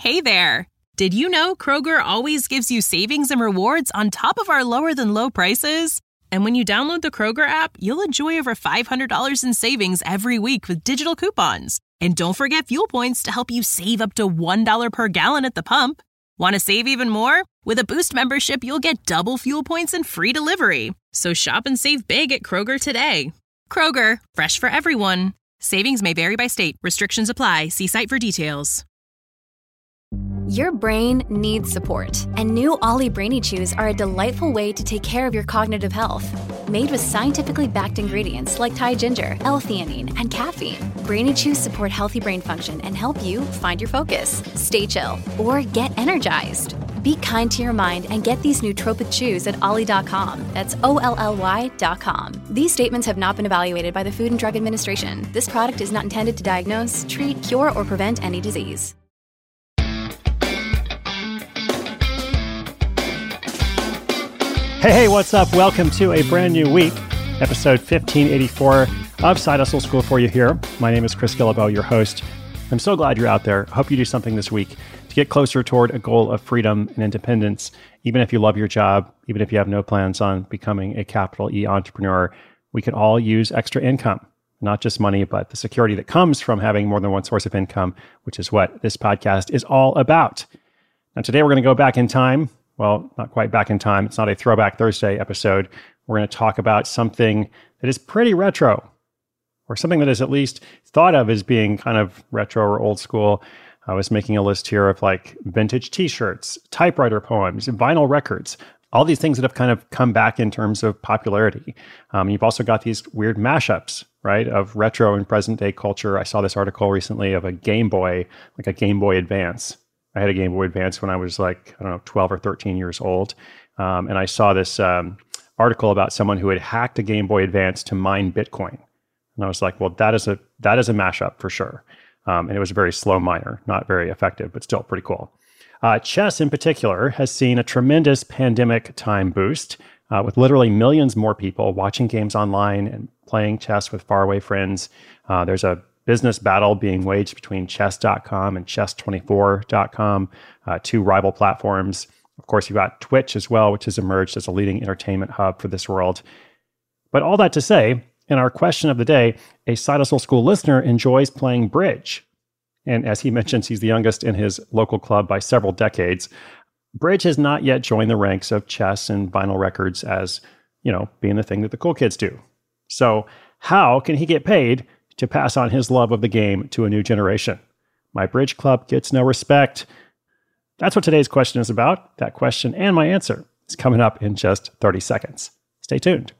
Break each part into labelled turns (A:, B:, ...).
A: Hey there! Did you know Kroger always gives you savings and rewards on top of our lower-than-low prices? And when you download the Kroger app, you'll enjoy over $500 in savings every week with digital coupons. And don't forget fuel points to help you save up to $1 per gallon at the pump. Want to save even more? With a Boost membership, you'll get double fuel points and free delivery. So shop and save big at Kroger today. Kroger, fresh for everyone. Savings may vary by state. Restrictions apply. See site for details.
B: Your brain needs support, and new Ollie Brainy Chews are a delightful way to take care of your cognitive health. Made with scientifically backed ingredients like Thai ginger, L-theanine, and caffeine, Brainy Chews support healthy brain function and help you find your focus, stay chill, or get energized. Be kind to your mind and get these nootropic chews at ollie.com. That's OLLY.com. These statements have not been evaluated by the Food and Drug Administration. This product is not intended to diagnose, treat, cure, or prevent any disease.
C: Hey, what's up? Welcome to a brand new week, episode 1584 of Side Hustle School for you here. My name is Chris Guillebeau, your host. I'm so glad you're out there. I hope you do something this week to get closer toward a goal of freedom and independence. Even if you love your job, even if you have no plans on becoming a capital E entrepreneur, we could all use extra income, not just money, but the security that comes from having more than one source of income, which is what this podcast is all about. Now, today we're going to go back in time. Well, not quite back in time. It's not a Throwback Thursday episode. We're going to talk about something that is pretty retro, or something that is at least thought of as being kind of retro or old school. I was making a list here of like vintage t-shirts, typewriter poems, vinyl records, all these things that have kind of come back in terms of popularity. You've also got these weird mashups, right, of retro and present day culture. I saw this article recently of a Game Boy, like a Game Boy Advance. I had a Game Boy Advance when I was like, 12 or 13 years old. And I saw this article about someone who had hacked a Game Boy Advance to mine Bitcoin. And I was like, well, that is a mashup for sure. And it was a very slow miner, not very effective, but still pretty cool. Chess in particular has seen a tremendous pandemic time boost with literally millions more people watching games online and playing chess with faraway friends. There's a business battle being waged between chess.com and chess24.com, two rival platforms. Of course, you've got Twitch as well, which has emerged as a leading entertainment hub for this world. But all that to say, in our question of the day, a Side Hustle School listener enjoys playing bridge. And as he mentions, he's the youngest in his local club by several decades. Bridge has not yet joined the ranks of chess and vinyl records as, being the thing that the cool kids do. So how can he get paid to pass on his love of the game to a new generation? My bridge club gets no respect. That's what today's question is about. That question and my answer is coming up in just 30 seconds. Stay tuned.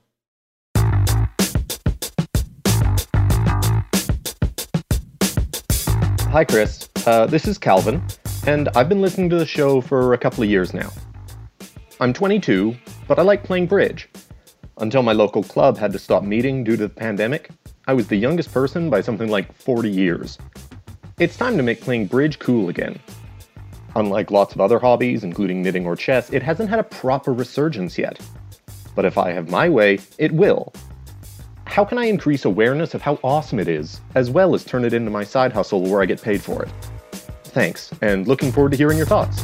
D: Hi, Chris. This is Calvin, and I've been listening to the show for a couple of years now. I'm 22, but I like playing bridge. Until my local club had to stop meeting due to the pandemic, I was the youngest person by something like 40 years. It's time to make playing bridge cool again. Unlike lots of other hobbies, including knitting or chess, it hasn't had a proper resurgence yet. But if I have my way, it will. How can I increase awareness of how awesome it is, as well as turn it into my side hustle where I get paid for it? Thanks, and looking forward to hearing your thoughts.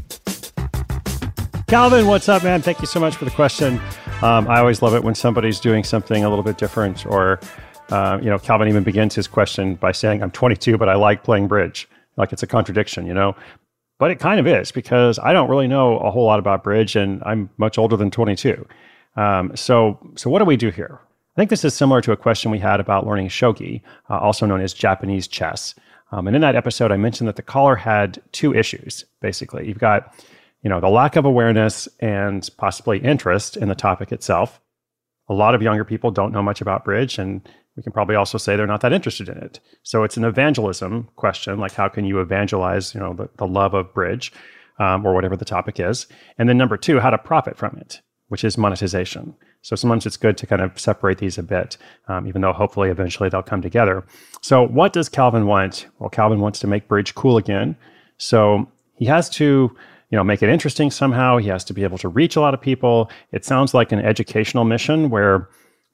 C: Calvin, what's up, man? Thank you so much for the question. I always love it when somebody's doing something a little bit different, or Calvin even begins his question by saying, I'm 22, but I like playing bridge. Like it's a contradiction, But it kind of is, because I don't really know a whole lot about bridge, and I'm much older than 22. So what do we do here? I think this is similar to a question we had about learning shogi, also known as Japanese chess. And in that episode, I mentioned that the caller had two issues, basically. You've got, the lack of awareness and possibly interest in the topic itself. A lot of younger people don't know much about bridge, and we can probably also say they're not that interested in it. So it's an evangelism question, like how can you evangelize, the love of bridge, or whatever the topic is. And then number two, how to profit from it, which is monetization. So sometimes it's good to kind of separate these a bit, even though hopefully eventually they'll come together. So what does Calvin want? Well, Calvin wants to make bridge cool again. So he has to, make it interesting somehow. He has to be able to reach a lot of people. It sounds like an educational mission where,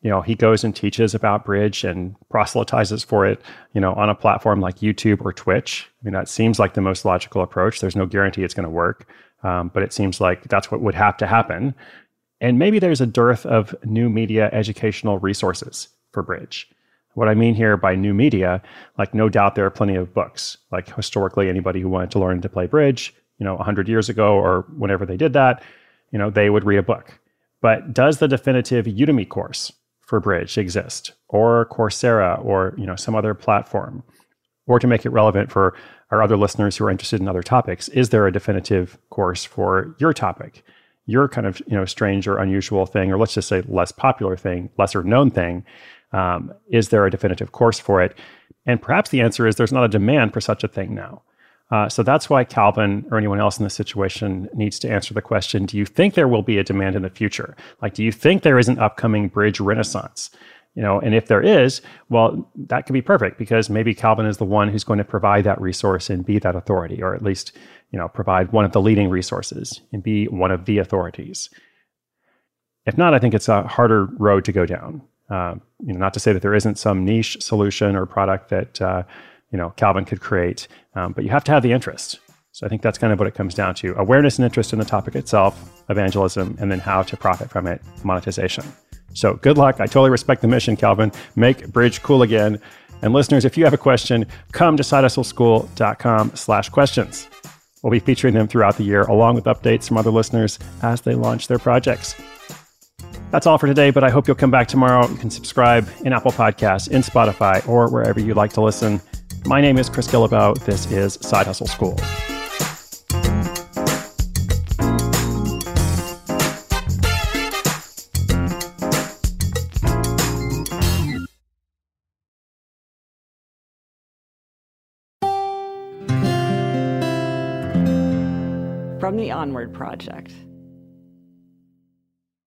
C: he goes and teaches about Bridge and proselytizes for it, on a platform like YouTube or Twitch. I mean, that seems like the most logical approach. There's no guarantee it's going to work, but it seems like that's what would have to happen. And maybe there's a dearth of new media educational resources for Bridge. What I mean here by new media, like no doubt there are plenty of books. Like historically, anybody who wanted to learn to play Bridge, 100 years ago or whenever they did that, they would read a book. But does the definitive Udemy course for Bridge exist, or Coursera, or some other platform? Or to make it relevant for our other listeners who are interested in other topics, is there a definitive course for your topic, your kind of strange or unusual thing, or let's just say less popular thing, lesser known thing? Is there a definitive course for it? And perhaps the answer is there's not a demand for such a thing now. So that's why Calvin or anyone else in this situation needs to answer the question, do you think there will be a demand in the future? Like, do you think there is an upcoming Bridge renaissance? And if there is, well, that could be perfect, because maybe Calvin is the one who's going to provide that resource and be that authority, or at least, provide one of the leading resources and be one of the authorities. If not, I think it's a harder road to go down. Not to say that there isn't some niche solution or product that, Calvin could create, but you have to have the interest. So I think that's kind of what it comes down to: awareness and interest in the topic itself, evangelism, and then how to profit from it, monetization. So good luck. I totally respect the mission, Calvin. Make Bridge cool again. And listeners, if you have a question, come to sidehustleschool.com/questions. We'll be featuring them throughout the year, along with updates from other listeners as they launch their projects. That's all for today, but I hope you'll come back tomorrow. You can subscribe in Apple Podcasts, in Spotify, or wherever you like to listen. My name is Chris Guillebeau. This is Side Hustle School.
E: From the Onward Project.